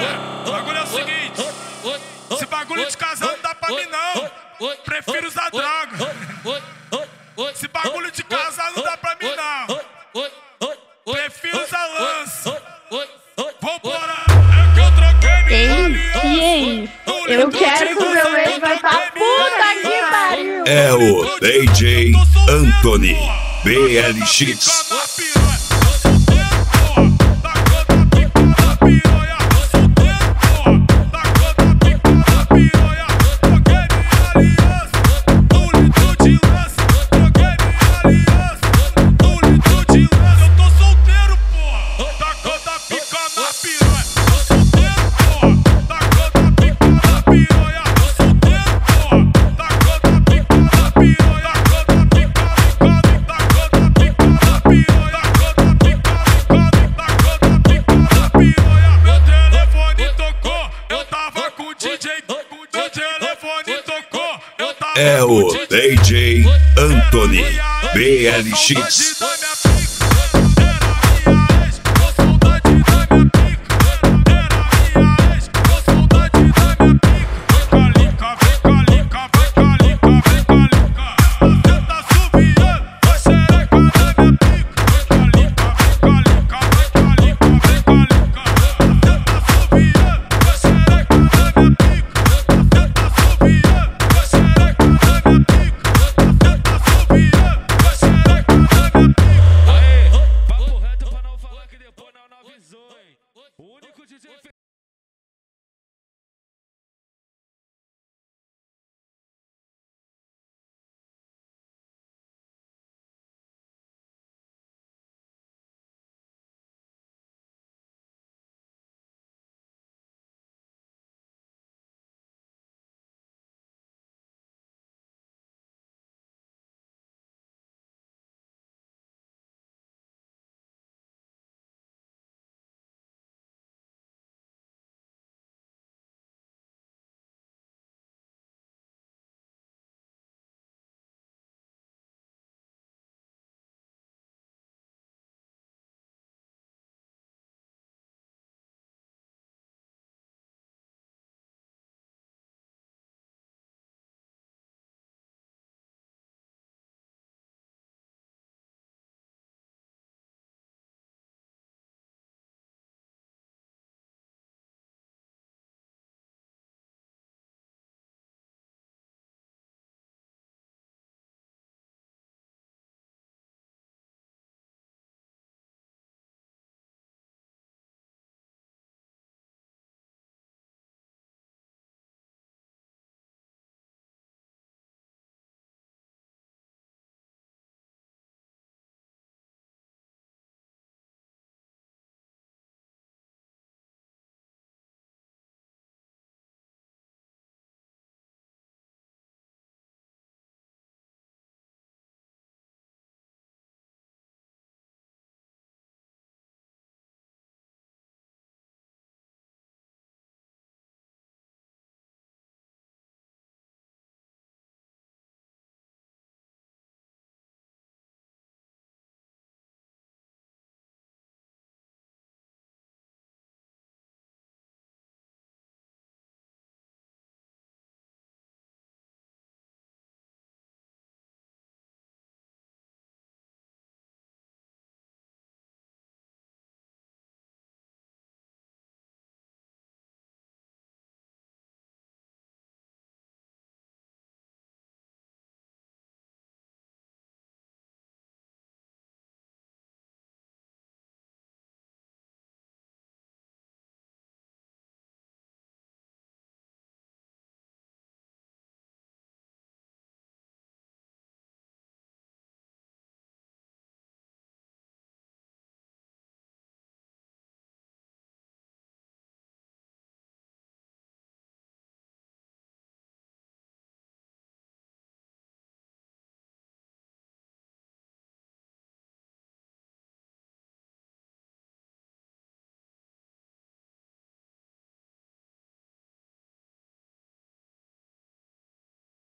O bagulho é o seguinte, esse bagulho de casal não dá pra mim não. Prefiro usar droga. Esse bagulho de casal não dá pra mim não. Prefiro usar lança. Vambora, é que eu troquei Eu quero que o meu ex vai pra puta que pariu. É o DJ Anthony BLX. É o DJ Anthony BLX.